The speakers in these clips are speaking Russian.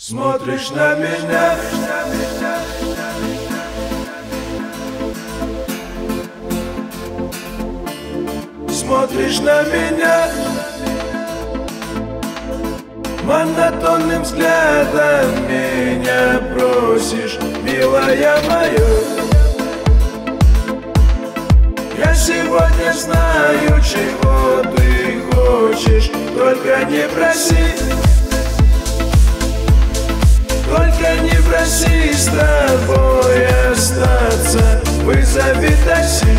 Смотришь на меня, смотришь на меня, монотонным взглядом меня просишь, милая моя. Я сегодня знаю, чего ты хочешь, только не проси. Только не проси с тобой остаться, вызови такси.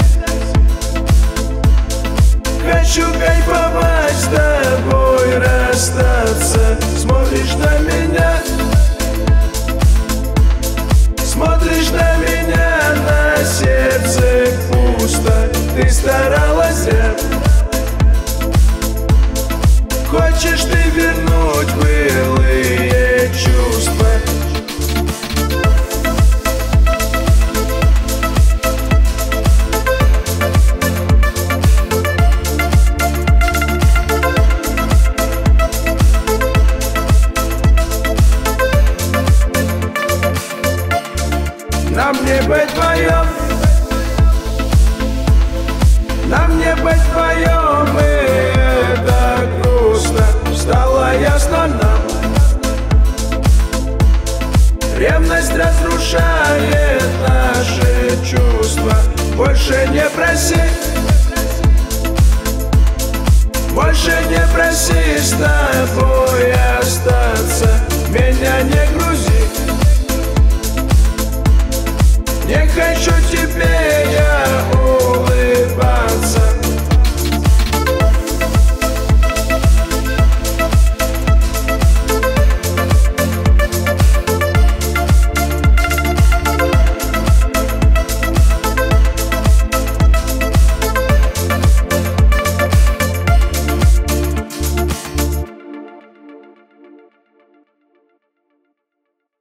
Хочу кайфовать с тобой, расстаться. Смотришь на меня, смотришь на меня, на сердце пусто. Ты старалась зря. Хочешь ты вернуть былые чувства. Нам не быть вдвоем, нам не быть вдвоем, и это грустно. Стало ясно нам, ревность разрушает наши чувства. Больше не проси, больше не проси с тобой остаться.